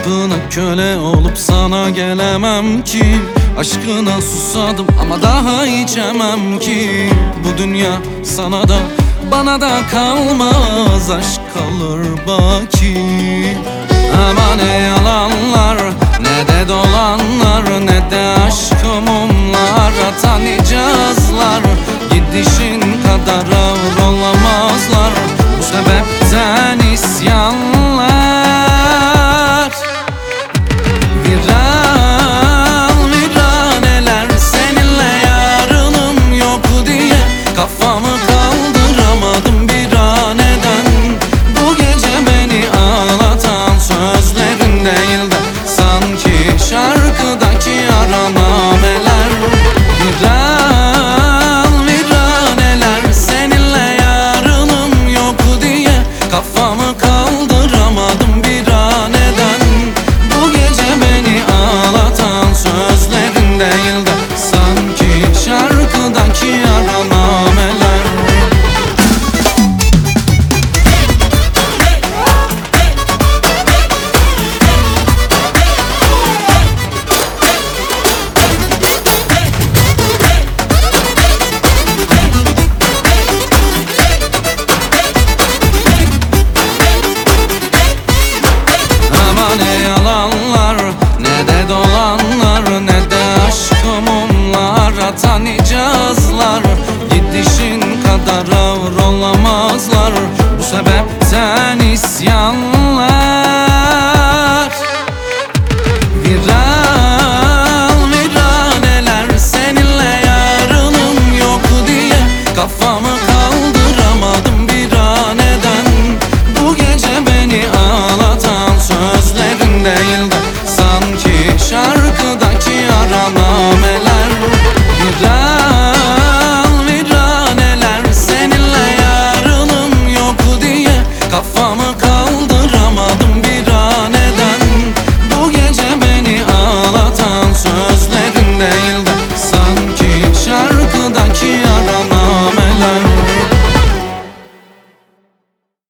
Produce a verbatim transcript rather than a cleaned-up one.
Aşkına köle olup sana gelemem ki. Aşkına susadım ama daha içemem ki. Bu dünya sana da bana da kalmaz, aşk kalır baki. Ama ne yalanlar ne de dolanlar, ne de aşkı mumlar atan icazlar. Gidişin kadar ağır olamazlar, bu sebepten isyanlar. Viran viraneler, seninle yarınım yok diye kafamı kaldıramadım bir aneden. Bu gece beni ağlatan sözlerin değil de sanki şarkıdaki aranameler. Viran viraneler, seninle yarınım yok diye kafamı kaldıramadım bir aneden. Bu gece beni ağlatan sözlerin değil de sanki şarkıdaki aranameler. Ama ne yalanlar ne de dolanlar, ne de aşkı mumlar atan icazlar. Gidişin kadar ağır olamazlar,